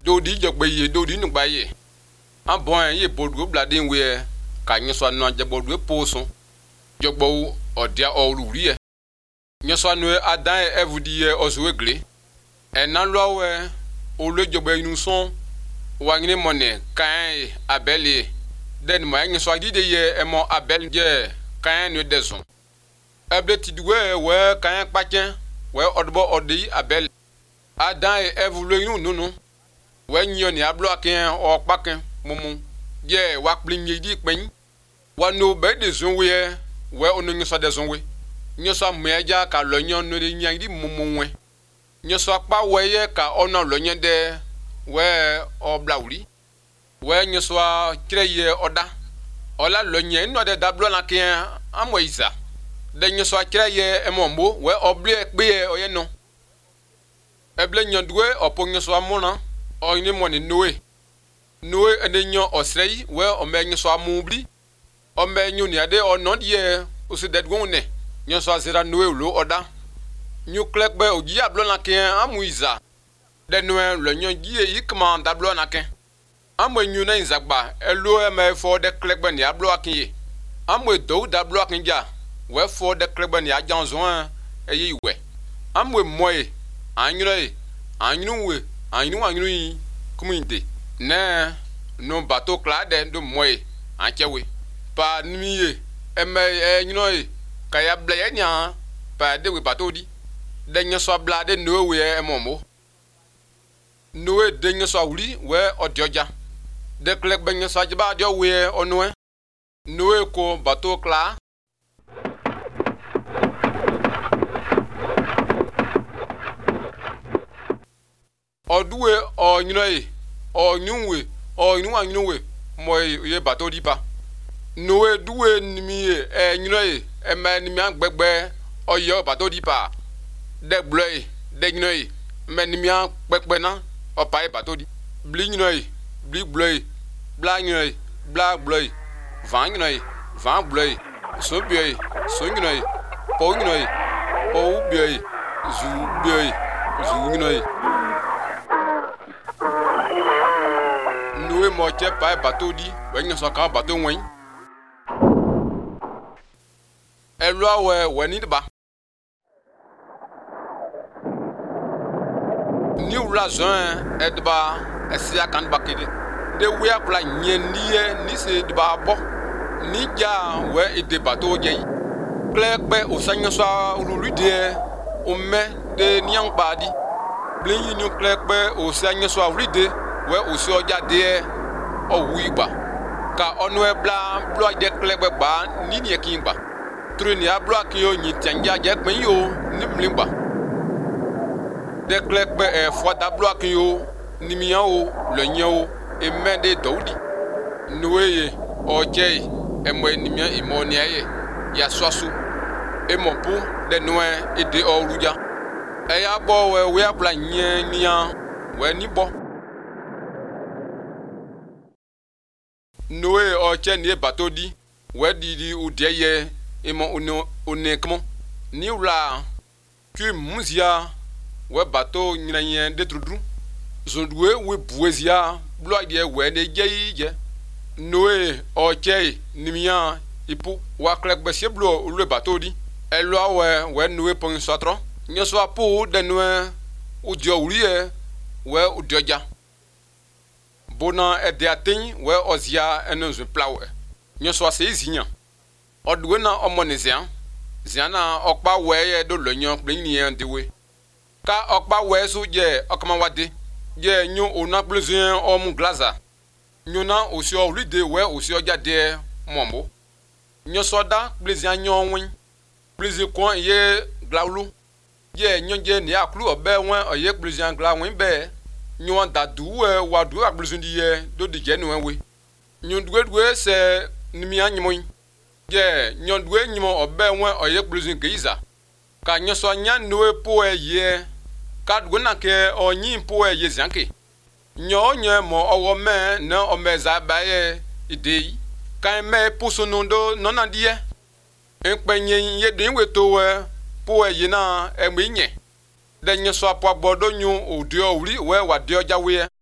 do di jogbe ye do di nugba ye abon ye bodu bladin we ka nyeso no jebodu poso jogbo odia oruri e nyeso no adan evudi ye ozuegle ena lowe olo jogbe inu son wangine mone kan abeli den mo nyeso adide ye emo abel je kan no deson ebeti duwe we kan pachen we odbo odi abel adan evulu inu nunu we nyo ni ablo akin o pakin mumu je wa plinye di pen wa no be de zonwe we onu nyeso de zonwe nyeso meja ka lo nyon no de nyan di mumu we nyeso pa we ye ka ono lo nyen de we oblawuri we nyeso kireye oda ola lo nyen no de dablo na kin amoisa de nyeso kireye emombo we oble pe oye no eble nyondwe opo nyeso amuna oyini moni noe enenyo osrei we omenyo so amubli omenyo ni ade onon ye osidedgun ne nyo so azira noe lo oda nyu klekbe oji ablo na ken amuiza de noe lo nyo ji ikman dablo na ken amenyu na izagba elo eme fo de klekbe ni ablo akin amwe do dablo akin ja we fo de klekbe ni ajanzon eyi we amwe moye anyuwe anyunu kuminde ne no bateau clade do moye anchewe pa nimiye eme nyinoye kaya blaya nya pa de we bateau di de nyeso blade no we emomo no de nyeso wuri we odioja de klek ben nyeso ajiba dio we onwe no ko bateau cla oduwe o nyinoye o nyunwe o nyunwe moye ye bateau di pa noe duwe nimiye nyinoye eme nimi agbegbe oyo bateau di pa de bloye de nyinoye me nimi agbegbe na opa e bateau di bli nyinoye bli bloye bla nyinoye bla bloye van nyinoye van bloye so bioye so nyinoye po nyinoye po bioye zu nyinoye noe mo che pa bateau di we nyeso ka bateau wen elwa we ni ba ni razon edba esia kan bakede de we akla nyenie ni se de ba bo ni ja we ede bateau je klekpe osanyo so ururide o me de nian padi bleyin ni klekpe osanyo so uride we osi oja de owigba ka onu ebla blo je klekpe ba ni ni ekinba truni ablo akin o yin tanja je pin yo ni mlimba de klekpe fo da blo akin yo ni miyan o lo yen o emende dawudi noye oje emo ni miyan imo ni aye ya soso emopu de noe ede oruja eya bo we abla yen niyan we ni bo noe oche ni bateau di we di udeye imo onekmo ni ula tu muzia we bateau nyanyen de trudru zondwe we buezia bloide we ne jeije noe oche nimia ipu wa klek besie blo le bateau di elo we noe pon sotro nyeso apu de noe udio urie we udioja bona ede atin we ozia enonzu plawe nyeso ase izinya odwe na omonizia ziana okpa we ye do lonyo pleni en dewe ka okpa we so je okama wade je nyu ona plezien om glaza nyuna osi oride we osi ojade mombo nyeso da plezien nyon win plezi kon ye glaulu je nyonje ni aklu obe won oye plezien glawin be nyon dadu we wadu ablezin di ye do de je no we nyon duwe se nimi anyimoyin je nyondwe nyimo obe won oye plezin geiza ka nyoso nya noe po eye ka duguna ke onyin po eye zanke nyo mo owo me na omeza baye idei ka me pusunundo nona die enpenye ye din weto we po eye na emenye de nyoso apo agbodo nyu odio uri we wade ojawe